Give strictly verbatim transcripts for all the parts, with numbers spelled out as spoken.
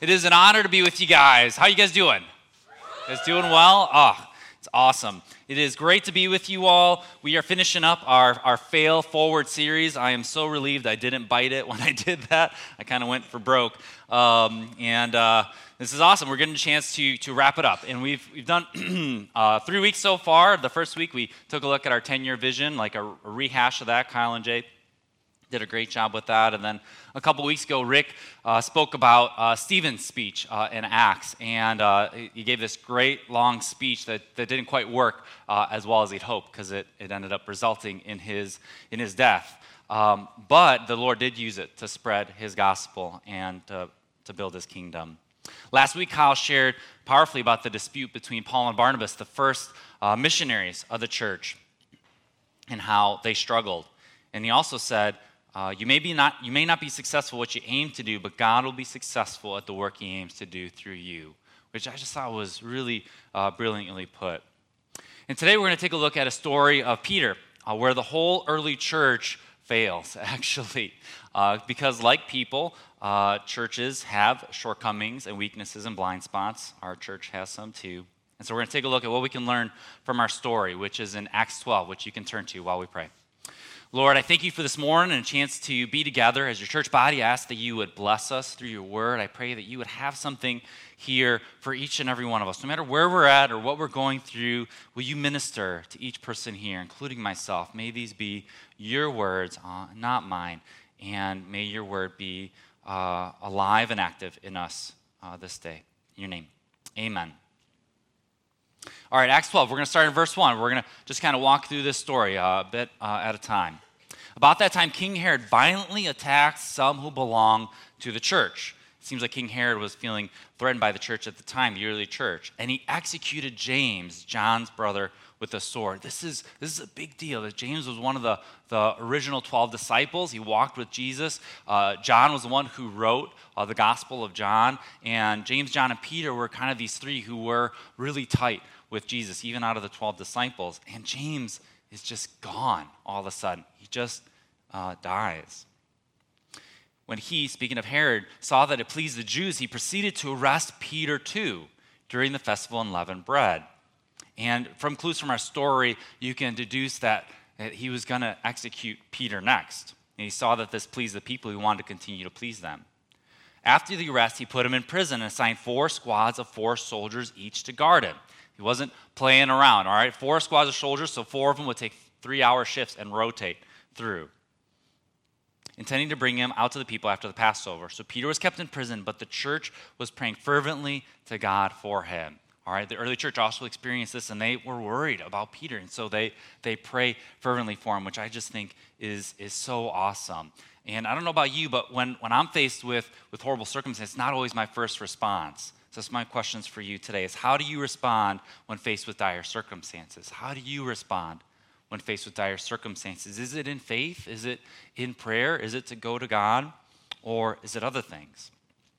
It is an honor to be with you guys. How you guys doing? You guys doing well? Oh, it's awesome. It is great to be with you all. We are finishing up our, our Fail Forward series. I am so relieved I didn't bite it when I did that. I kind of went for broke. Um, and uh, this is awesome. We're getting a chance to to wrap it up. And we've we've done uh, three weeks so far. The first week we took a look at our ten-year vision, like a, a rehash of that. Kyle and Jay did a great job with that. And then a couple weeks ago, Rick uh, spoke about uh, Stephen's speech uh, in Acts. And uh, he gave this great long speech that, that didn't quite work uh, as well as he'd hoped, because it, it ended up resulting in his, in his death. Um, but the Lord did use it to spread his gospel and to, to build his kingdom. Last week, Kyle shared powerfully about the dispute between Paul and Barnabas, the first uh, missionaries of the church, and how they struggled. And he also said, Uh, you may be not you may not be successful what you aim to do, but God will be successful at the work he aims to do through you, which I just thought was really uh, brilliantly put. And today we're going to take a look at a story of Peter, uh, where the whole early church fails, actually. Uh, because like people, uh, churches have shortcomings and weaknesses and blind spots. Our church has some too. And so we're going to take a look at what we can learn from our story, which is in Acts twelve, which you can turn to while we pray. Lord, I thank you for this morning and a chance to be together as your church body. I ask that you would bless us through your word. I pray that you would have something here for each and every one of us. No matter where we're at or what we're going through, will you minister to each person here, including myself? May these be your words, uh, not mine. And may your word be uh, alive and active in us uh, this day. In your name, amen. All right, Acts twelve, we're going to start in verse one. We're going to just kind of walk through this story uh, a bit uh, at a time. About that time, King Herod violently attacked some who belonged to the church. It seems like King Herod was feeling threatened by the church at the time, the early church. And he executed James, John's brother, with a sword. This is this is a big deal. That James was one of the, the original twelve disciples. He walked with Jesus. Uh, John was the one who wrote uh, the Gospel of John. And James, John, and Peter were kind of these three who were really tight with Jesus, even out of the twelve disciples. And James is just gone all of a sudden. He just uh, dies. When he, speaking of Herod, saw that it pleased the Jews, he proceeded to arrest Peter too during the festival of unleavened bread. And from clues from our story, you can deduce that he was going to execute Peter next. And he saw that this pleased the people. He wanted to continue to please them. After the arrest, he put him in prison and assigned four squads of four soldiers each to guard him. He wasn't playing around, all right? Four squads of soldiers, so four of them would take three-hour shifts and rotate through, intending to bring him out to the people after the Passover. So Peter was kept in prison, but the church was praying fervently to God for him. All right, the early church also experienced this, and they were worried about Peter, and so they they pray fervently for him, which I just think is is so awesome. And I don't know about you, but when, when I'm faced with, with horrible circumstances, it's not always my first response. So that's my questions for you today is how do you respond when faced with dire circumstances? How do you respond when faced with dire circumstances? Is it in faith? Is it in prayer? Is it to go to God? Or is it other things?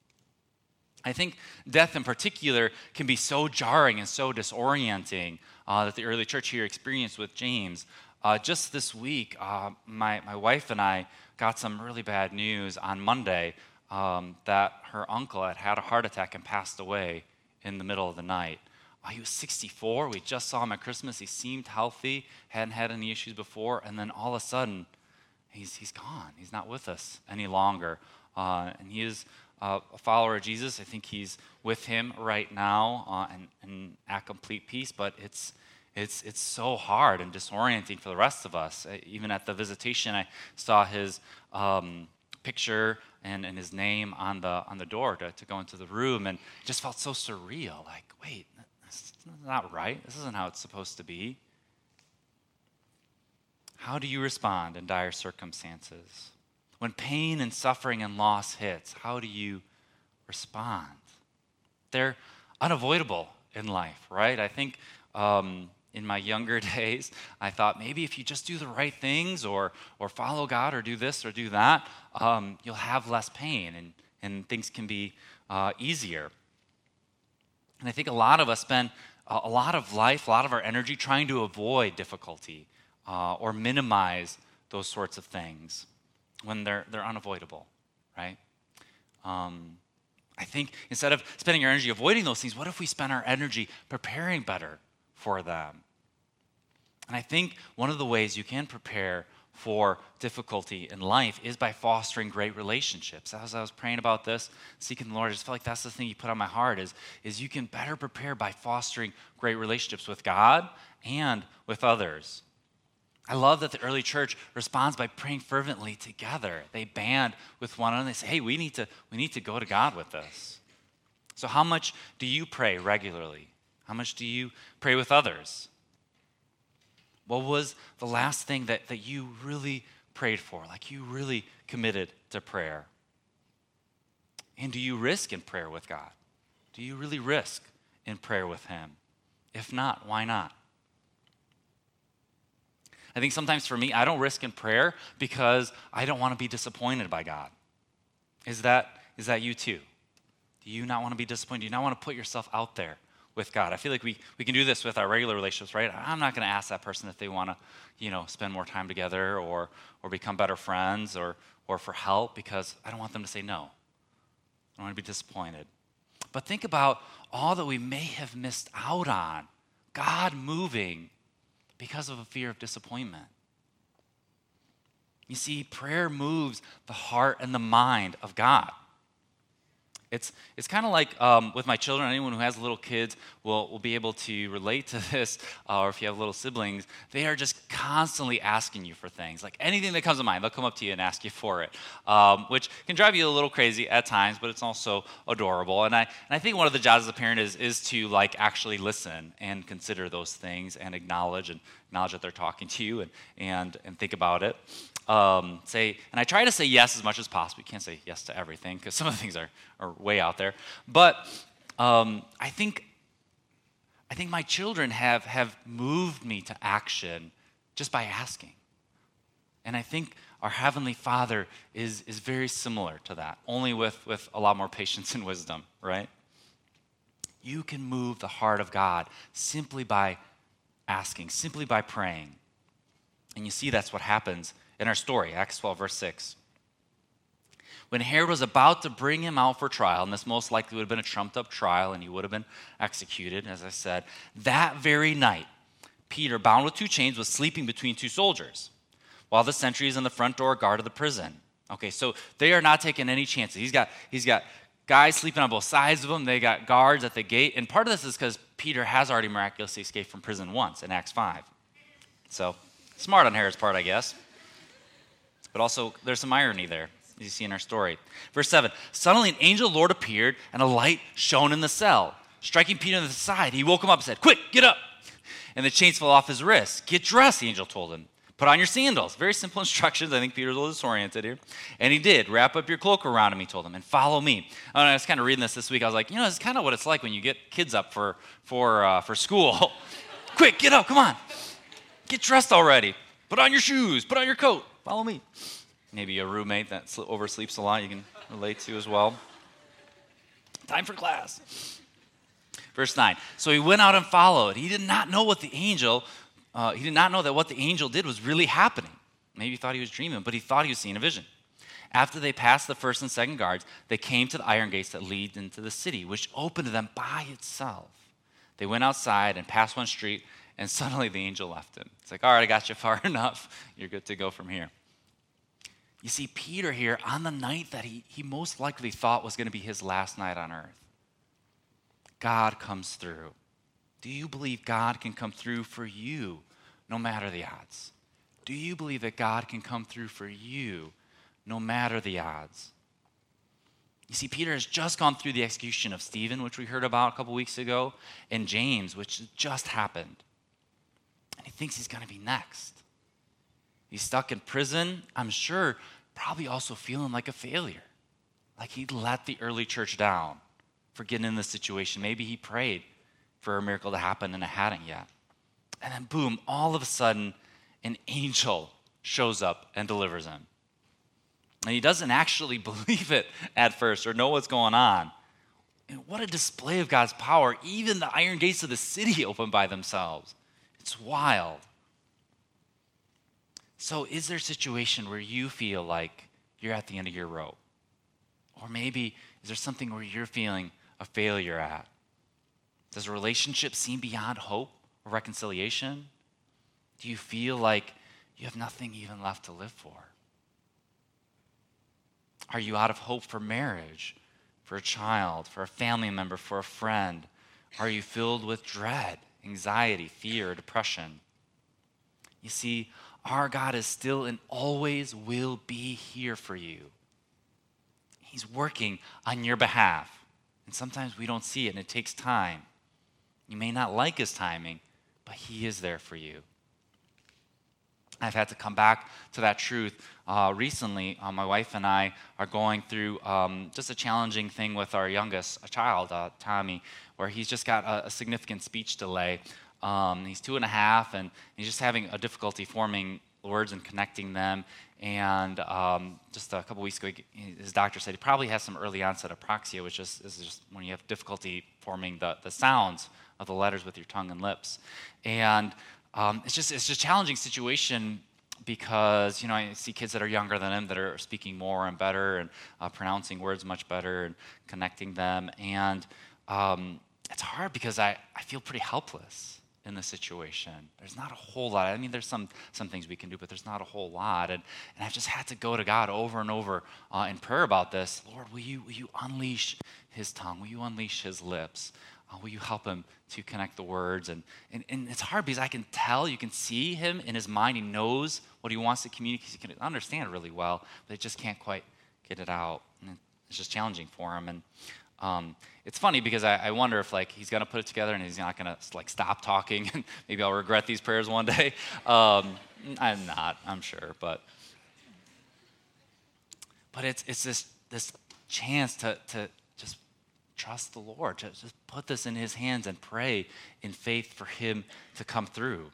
I think death in particular can be so jarring and so disorienting uh, that the early church here experienced with James. Uh, just this week, uh, my, my wife and I got some really bad news on Monday um, that her uncle had had a heart attack and passed away in the middle of the night. Uh, he was sixty-four. We just saw him at Christmas. He seemed healthy, hadn't had any issues before, and then all of a sudden, he's he's gone. He's not with us any longer. Uh, and he is uh, a follower of Jesus. I think he's with him right now uh, and, and at complete peace, but it's It's it's so hard and disorienting for the rest of us. Even at the visitation, I saw his um, picture and, and his name on the on the door to, to go into the room, and it just felt so surreal. Like, wait, this is not right. This isn't how it's supposed to be. How do you respond in dire circumstances? When pain and suffering and loss hits, how do you respond? They're unavoidable in life, right? I think um, in my younger days, I thought maybe if you just do the right things or or follow God or do this or do that, um, you'll have less pain and, and things can be uh, easier. And I think a lot of us spend a, a lot of life, a lot of our energy trying to avoid difficulty uh, or minimize those sorts of things when they're they're unavoidable, right? Um, I I think instead of spending our energy avoiding those things, what if we spend our energy preparing better for them? And I think one of the ways you can prepare for difficulty in life is by fostering great relationships. As I was praying about this, seeking the Lord, I just felt like that's the thing He put on my heart is, is you can better prepare by fostering great relationships with God and with others. I love that the early church responds by praying fervently together. They band with one another. They say, hey, we need to, we need to go to God with this. So how much do you pray regularly? How much do you pray with others? What was the last thing that, that you really prayed for, like you really committed to prayer? And do you risk in prayer with God? Do you really risk in prayer with Him? If not, why not? I think sometimes for me, I don't risk in prayer because I don't want to be disappointed by God. Is that, is that you too? Do you not want to be disappointed? Do you not want to put yourself out there with God? I feel like we, we can do this with our regular relationships, right? I'm not going to ask that person if they want to, you know, spend more time together or or become better friends or or for help because I don't want them to say no. I don't want to be disappointed. But think about all that we may have missed out on, God moving because of a fear of disappointment. You see, prayer moves the heart and the mind of God. It's it's kind of like um, with my children. Anyone who has little kids will, will be able to relate to this, uh, or if you have little siblings, they are just constantly asking you for things. Like anything that comes to mind, they'll come up to you and ask you for it, um, which can drive you a little crazy at times, but it's also adorable. And I and I think one of the jobs as a parent is is to like actually listen and consider those things and acknowledge and acknowledge that they're talking to you and and and think about it. Um, say, and I try to say yes as much as possible. You can't say yes to everything because some of the things are, are way out there. But um, I think I think my children have have moved me to action just by asking. And I think our Heavenly Father is is very similar to that, only with, with a lot more patience and wisdom, right? You can move the heart of God simply by asking, simply by praying. And you see that's what happens in our story, Acts twelve, verse six. When Herod was about to bring him out for trial, and this most likely would have been a trumped-up trial, and he would have been executed, as I said, that very night, Peter, bound with two chains, was sleeping between two soldiers, while the sentries in the front door guarded the prison. Okay, so they are not taking any chances. He's got, he's got guys sleeping on both sides of him. They got guards at the gate, and part of this is because Peter has already miraculously escaped from prison once in Acts five. So, smart on Herod's part, I guess. But also, there's some irony there, as you see in our story. Verse seven, suddenly an angel of the Lord appeared, and a light shone in the cell. Striking Peter in the side, he woke him up and said, quick, get up. And the chains fell off his wrists. Get dressed, the angel told him. Put on your sandals. Very simple instructions. I think Peter's a little disoriented here. And he did. Wrap up your cloak around him, he told him, and follow me. And I was kind of reading this this week. I was like, you know, it's kind of what it's like when you get kids up for, for, uh, for school. Quick, get up, come on. Get dressed already. Put on your shoes. Put on your coat. Follow me. Maybe a roommate that oversleeps a lot you can relate to as well. Time for class. Verse nine. So he went out and followed. He did not know what the angel, uh, he did not know that what the angel did was really happening. Maybe he thought he was dreaming, but he thought he was seeing a vision. After they passed the first and second guards, they came to the iron gates that lead into the city, which opened to them by itself. They went outside and passed one street, and suddenly the angel left him. It's like, all right, I got you far enough. You're good to go from here. You see, Peter here, on the night that he, he most likely thought was going to be his last night on earth, God comes through. Do you believe God can come through for you no matter the odds? Do you believe that God can come through for you no matter the odds? You see, Peter has just gone through the execution of Stephen, which we heard about a couple weeks ago, and James, which just happened. And he thinks he's going to be next. He's stuck in prison, I'm sure, probably also feeling like a failure. Like he let the early church down for getting in this situation. Maybe he prayed for a miracle to happen and it hadn't yet. And then boom, all of a sudden, an angel shows up and delivers him. And he doesn't actually believe it at first or know what's going on. And what a display of God's power. Even the iron gates of the city open by themselves. It's wild. So is there a situation where you feel like you're at the end of your rope? Or maybe is there something where you're feeling a failure at? Does a relationship seem beyond hope or reconciliation? Do you feel like you have nothing even left to live for? Are you out of hope for marriage, for a child, for a family member, for a friend? Are you filled with dread, anxiety, fear, depression? You see, our God is still and always will be here for you. He's working on your behalf. And sometimes we don't see it, and it takes time. You may not like his timing, but he is there for you. I've had to come back to that truth uh, recently. Uh, my wife and I are going through um, just a challenging thing with our youngest a child, uh, Tommy, where he's just got a, a significant speech delay. Um, he's two and a half, and he's just having a difficulty forming words and connecting them. And um, just a couple weeks ago, he, his doctor said he probably has some early onset apraxia, which is, is just when you have difficulty forming the, the sounds of the letters with your tongue and lips. And Um, it's just it's just a challenging situation because, you know, I see kids that are younger than him that are speaking more and better and uh, pronouncing words much better and connecting them. And um, it's hard because I, I feel pretty helpless in this situation. There's not a whole lot. I mean, there's some some things we can do, but there's not a whole lot. And, and I've just had to go to God over and over uh, in prayer about this. Lord, will you, will you unleash his tongue? Will you unleash his lips? Uh, will you help him to connect the words? And, and and it's hard because I can tell, you can see him in his mind. He knows what he wants to communicate. He can understand really well, but he just can't quite get it out. And it's just challenging for him. And um, it's funny because I, I wonder if like he's going to put it together and he's not going to like stop talking. And maybe I'll regret these prayers one day. Um, I'm not, I'm sure. But but it's it's this this chance to to just trust the Lord. Just, just put this in his hands and pray in faith for him to come through.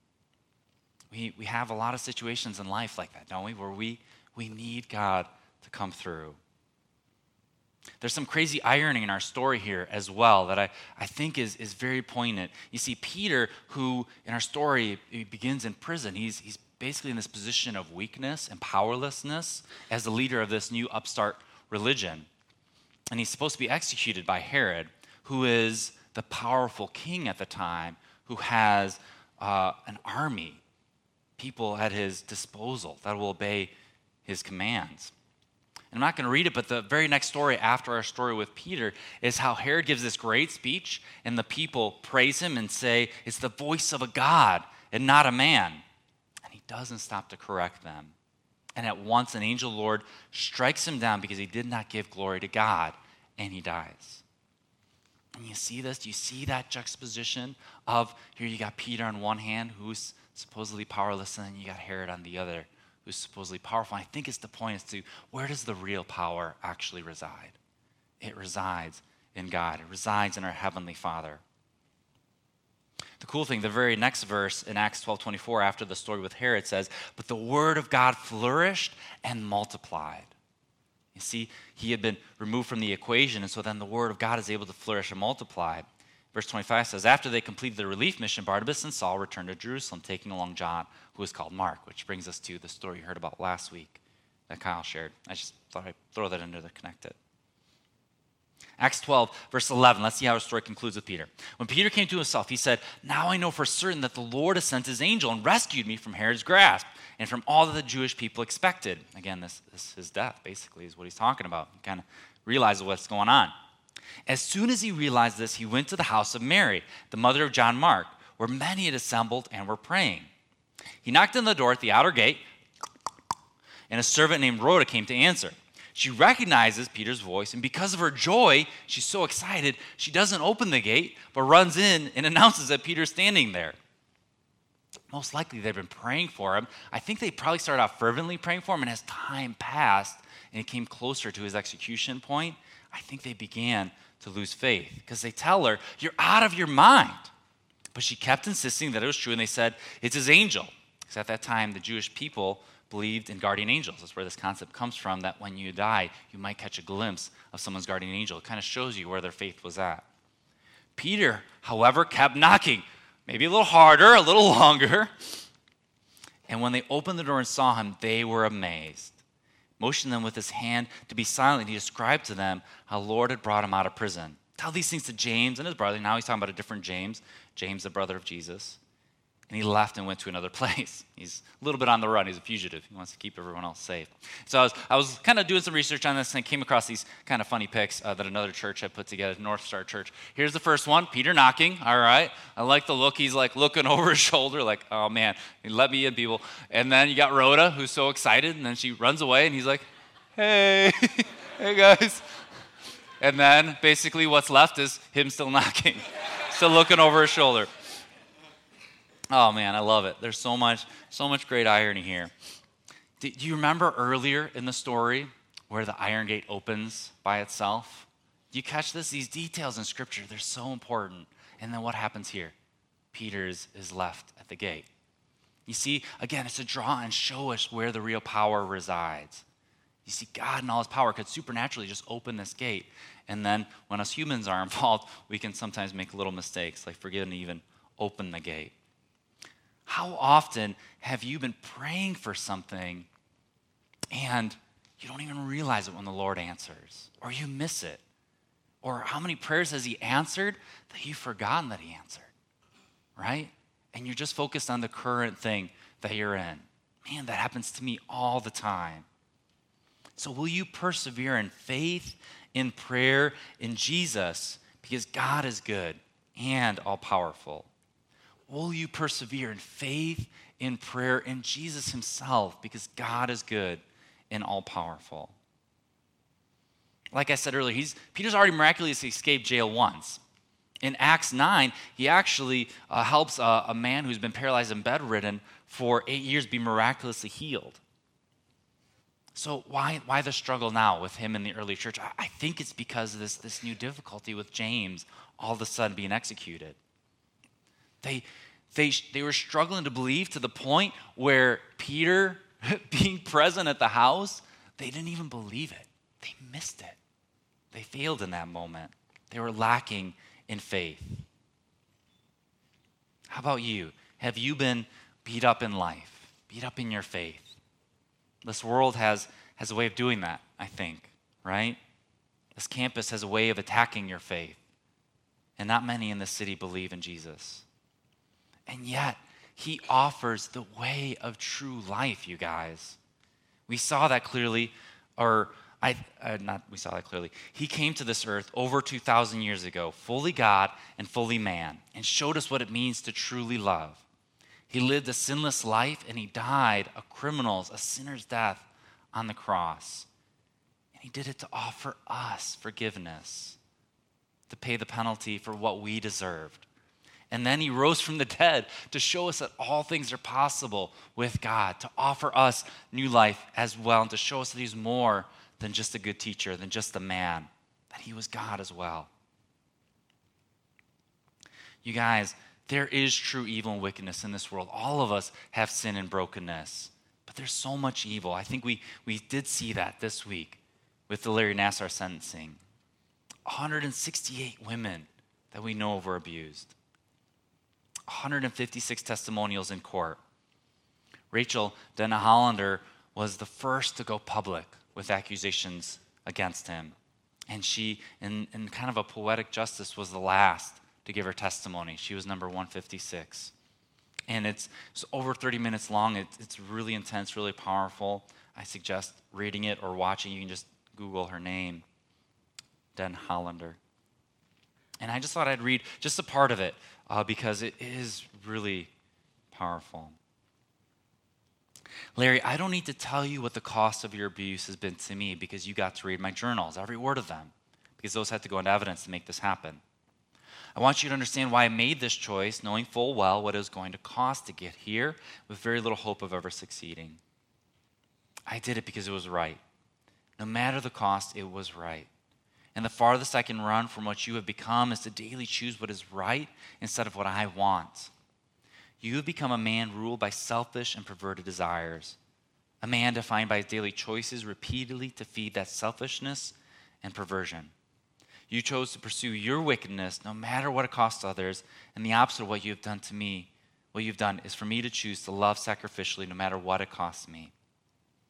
We we have a lot of situations in life like that, don't we? Where we, we need God to come through. There's some crazy irony in our story here as well that I, I think is, is very poignant. You see, Peter, who in our story he begins in prison, he's, he's basically in this position of weakness and powerlessness as the leader of this new upstart religion. And he's supposed to be executed by Herod, who is the powerful king at the time, who has uh, an army, people at his disposal that will obey his commands. And I'm not going to read it, but the very next story after our story with Peter is how Herod gives this great speech, and the people praise him and say, it's the voice of a God and not a man. And he doesn't stop to correct them. And at once an angel of the Lord strikes him down because he did not give glory to God, and he dies. And you see this? Do you see that juxtaposition of here you got Peter on one hand, who's supposedly powerless, and then you got Herod on the other, who's supposedly powerful. And I think it's the point as to where does the real power actually reside? It resides in God. It resides in our Heavenly Father. The cool thing, the very next verse in Acts twelve twenty-four, after the story with Herod, says, but the word of God flourished and multiplied. You see, he had been removed from the equation, and so then the word of God is able to flourish and multiply. Verse twenty-five says, after they completed the relief mission, Barnabas and Saul returned to Jerusalem, taking along John, who was called Mark, which brings us to the story you heard about last week that Kyle shared. I just thought I'd throw that in there to connect it. Acts twelve, verse eleven. Let's see how our story concludes with Peter. When Peter came to himself, he said, now I know for certain that the Lord has sent his angel and rescued me from Herod's grasp and from all that the Jewish people expected. Again, this, this his death, basically, is what he's talking about. He kind of realizes what's going on. As soon as he realized this, he went to the house of Mary, the mother of John Mark, where many had assembled and were praying. He knocked on the door at the outer gate, and a servant named Rhoda came to answer. She recognizes Peter's voice, and because of her joy, she's so excited, she doesn't open the gate, but runs in and announces that Peter's standing there. Most likely they've been praying for him. I think they probably started out fervently praying for him, and as time passed and it came closer to his execution point, I think they began to lose faith because they tell her, you're out of your mind. But she kept insisting that it was true, and they said, it's his angel. Because at that time, the Jewish people believed in guardian angels. That's where this concept comes from, that when you die, you might catch a glimpse of someone's guardian angel. It kind of shows you where their faith was at. Peter, however, kept knocking, maybe a little harder, a little longer. And when they opened the door and saw him, they were amazed. motioned them with his hand to be silent. He described to them how the Lord had brought him out of prison. Tell these things to James and his brother. Now he's talking about a different James, James, the brother of Jesus. And he left and went to another place. He's a little bit on the run. He's a fugitive. He wants to keep everyone else safe. So I was, I was kind of doing some research on this and I came across these kind of funny pics uh, that another church had put together, North Star Church. Here's the first one, Peter knocking. All right. I like the look. He's like looking over his shoulder like, oh man, let me in, people. And then you got Rhoda, who's so excited. And then she runs away and he's like, hey, hey guys. And then basically what's left is him still knocking, still looking over his shoulder. Oh man, I love it. There's so much, so much great irony here. Do you remember earlier in the story where the iron gate opens by itself? Do you catch this? These details in Scripture, they're so important. And then what happens here? Peter is, is left at the gate. You see, again, it's to draw and show us where the real power resides. You see, God in all his power could supernaturally just open this gate. And then when us humans are involved, we can sometimes make little mistakes, like forgetting to even open the gate. How often have you been praying for something and you don't even realize it when the Lord answers, or you miss it? Or how many prayers has he answered that you've forgotten that he answered, right? And you're just focused on the current thing that you're in. Man, that happens to me all the time. So will you persevere in faith, in prayer, in Jesus, because God is good and all-powerful? Will you persevere in faith, in prayer, in Jesus himself, because God is good and all-powerful? Like I said earlier, he's, Peter's already miraculously escaped jail once. In Acts nine, he actually uh, helps a, a man who's been paralyzed and bedridden for eight years be miraculously healed. So why, why the struggle now with him in the early church? I, I think it's because of this, this new difficulty with James all of a sudden being executed. They, they, they were struggling to believe to the point where Peter, being present at the house, they didn't even believe it. They missed it. They failed in that moment. They were lacking in faith. How about you? Have you been beat up in life, beat up in your faith? This world has, has a way of doing that, I think, right? This campus has a way of attacking your faith. And not many in this city believe in Jesus. And yet, he offers the way of true life, you guys. We saw that clearly, or I, uh, not we saw that clearly. He came to this earth over two thousand years ago, fully God and fully man, and showed us what it means to truly love. He lived a sinless life, and he died a criminal's, a sinner's death on the cross. And he did it to offer us forgiveness, to pay the penalty for what we deserved. And then he rose from the dead to show us that all things are possible with God, to offer us new life as well, and to show us that he's more than just a good teacher, than just a man, that he was God as well. You guys, there is true evil and wickedness in this world. All of us have sin and brokenness, but there's so much evil. I think we, we did see that this week with the Larry Nassar sentencing. one hundred sixty-eight women that we know were abused. one hundred fifty-six testimonials in court. Rachel Denhollander was the first to go public with accusations against him. And she, in, in kind of a poetic justice, was the last to give her testimony. She was number one fifty-six. And it's, it's over thirty minutes long. It, it's really intense, really powerful. I suggest reading it or watching. You can just Google her name, Denhollander. And I just thought I'd read just a part of it uh, because it is really powerful. Larry, I don't need to tell you what the cost of your abuse has been to me because you got to read my journals, every word of them, because those had to go into evidence to make this happen. I want you to understand why I made this choice, knowing full well what it was going to cost to get here with very little hope of ever succeeding. I did it because it was right. No matter the cost, it was right. And the farthest I can run from what you have become is to daily choose what is right instead of what I want. You have become a man ruled by selfish and perverted desires, a man defined by his daily choices repeatedly to feed that selfishness and perversion. You chose to pursue your wickedness no matter what it costs others, and the opposite of what you have done to me, what you've done is for me to choose to love sacrificially no matter what it costs me.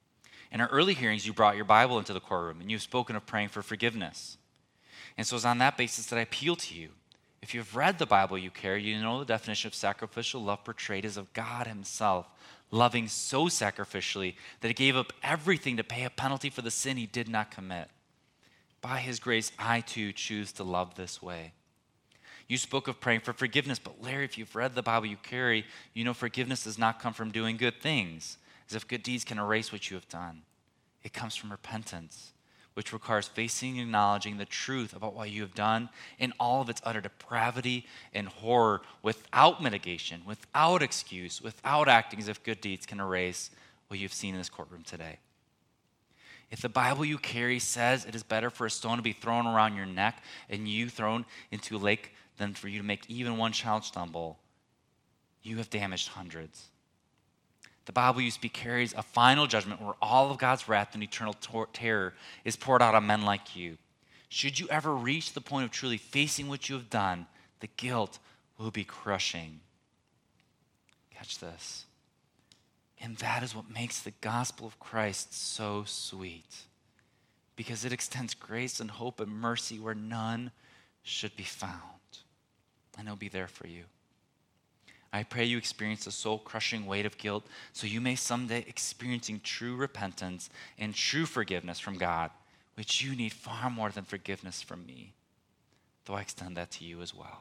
In our early hearings, you brought your Bible into the courtroom, and you've spoken of praying for forgiveness. And so it's on that basis that I appeal to you. If you've read the Bible you carry, you know the definition of sacrificial love portrayed is of God himself, loving so sacrificially that he gave up everything to pay a penalty for the sin he did not commit. By his grace, I too choose to love this way. You spoke of praying for forgiveness, but Larry, if you've read the Bible you carry, you know forgiveness does not come from doing good things, as if good deeds can erase what you have done. It comes from repentance, which requires facing and acknowledging the truth about what you have done in all of its utter depravity and horror without mitigation, without excuse, without acting as if good deeds can erase what you've seen in this courtroom today. If the Bible you carry says it is better for a stone to be thrown around your neck and you thrown into a lake than for you to make even one child stumble, you have damaged hundreds. The Bible you speak carries a final judgment where all of God's wrath and eternal tor- terror is poured out on men like you. Should you ever reach the point of truly facing what you have done, the guilt will be crushing. Catch this. And that is what makes the gospel of Christ so sweet, because it extends grace and hope and mercy where none should be found. And it'll be there for you. I pray you experience the soul-crushing weight of guilt so you may someday experiencing true repentance and true forgiveness from God, which you need far more than forgiveness from me, though I extend that to you as well.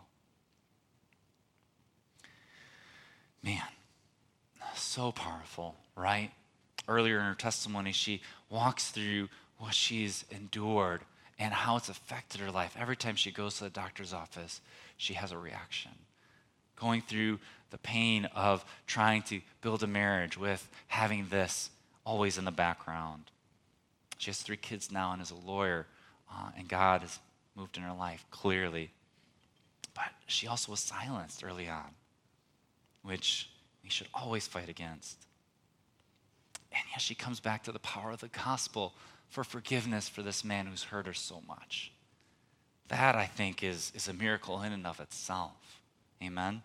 Man, so powerful, right? Earlier in her testimony, she walks through what she's endured and how it's affected her life. Every time she goes to the doctor's office, she has a reaction. Going through the pain of trying to build a marriage with having this always in the background. She has three kids now and is a lawyer, uh, and God has moved in her life clearly. But she also was silenced early on, which we should always fight against. And yet she comes back to the power of the gospel for forgiveness for this man who's hurt her so much. That, I think, is, is a miracle in and of itself. Amen?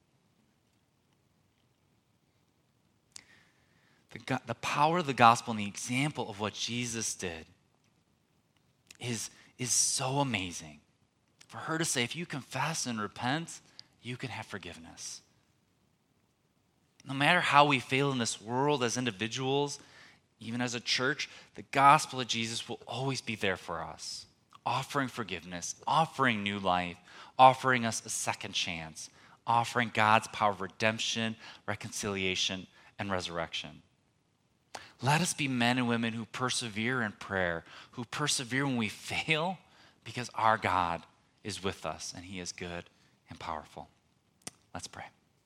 The, the power of the gospel and the example of what Jesus did is, is so amazing. For her to say, if you confess and repent, you can have forgiveness. No matter how we fail in this world as individuals, even as a church, the gospel of Jesus will always be there for us, offering forgiveness, offering new life, offering us a second chance, offering God's power of redemption, reconciliation, and resurrection. Let us be men and women who persevere in prayer, who persevere when we fail, because our God is with us and he is good and powerful. Let's pray.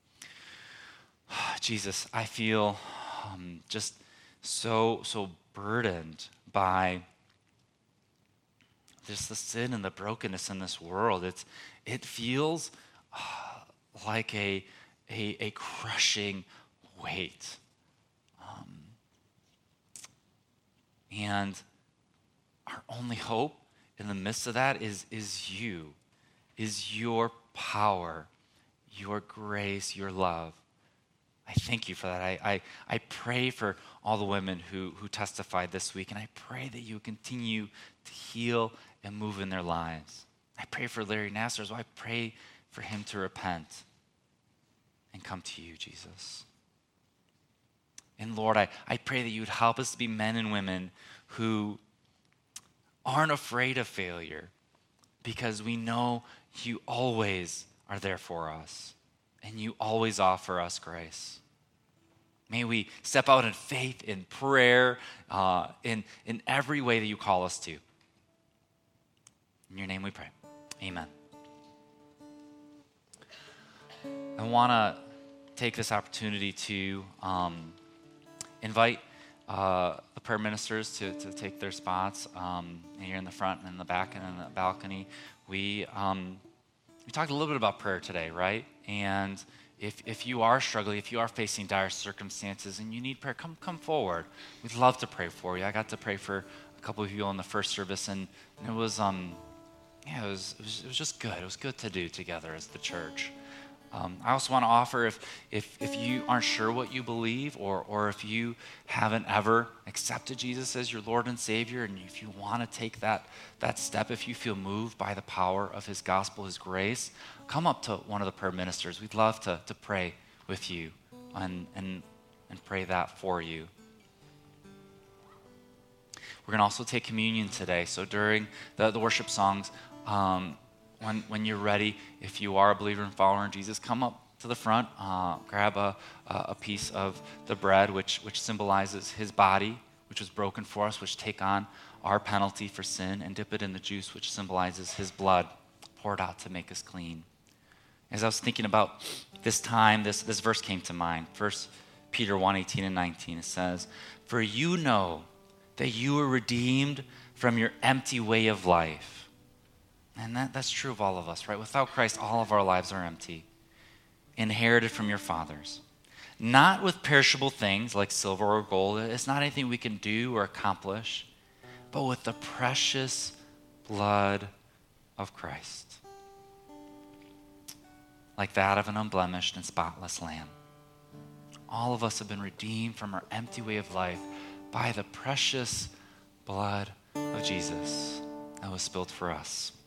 Jesus, I feel um, just so, so burdened by just the sin and the brokenness in this world. It's, it feels uh, like a, a, a crushing weight. Um, and our only hope in the midst of that is, is you, is your power, your grace, your love. I thank you for that. I, I, I pray for all the women who, who testified this week, and I pray that you continue to heal and move in their lives. I pray for Larry Nasser as well. I pray for him to repent and come to you, Jesus. And Lord, I, I pray that you would help us to be men and women who aren't afraid of failure, because we know you always are there for us. And you always offer us grace. May we step out in faith, in prayer, uh, in, in every way that you call us to. In your name we pray. Amen. I want to take this opportunity to um, invite uh, the prayer ministers to, to take their spots um, here in the front and in the back and in the balcony. We... Um, We talked a little bit about prayer today, right? And if if you are struggling, if you are facing dire circumstances and you need prayer, come come forward. We'd love to pray for you. I got to pray for a couple of you on the first service, and, and it was um yeah, it was, it was it was just good. It was good to do together as the church. Um, I also want to offer if, if, if you aren't sure what you believe, or, or if you haven't ever accepted Jesus as your Lord and Savior, and if you want to take that, that step, if you feel moved by the power of his gospel, his grace, come up to one of the prayer ministers. We'd love to, to pray with you and, and, and pray that for you. We're going to also take communion today. So during the, the worship songs, um, when, when you're ready, if you are a believer and follower in Jesus, come up to the front, uh, grab a, a piece of the bread, which, which symbolizes his body, which was broken for us, which take on our penalty for sin, and dip it in the juice, which symbolizes his blood poured out to make us clean. As I was thinking about this time, this, this verse came to mind. First Peter one, eighteen and nineteen, it says, "For you know that you were redeemed from your empty way of life." And that, that's true of all of us, right? Without Christ, all of our lives are empty. "Inherited from your fathers, not with perishable things like silver or gold." It's not anything we can do or accomplish, but with the precious blood of Christ, like that of an unblemished and spotless lamb. All of us have been redeemed from our empty way of life by the precious blood of Jesus that was spilled for us.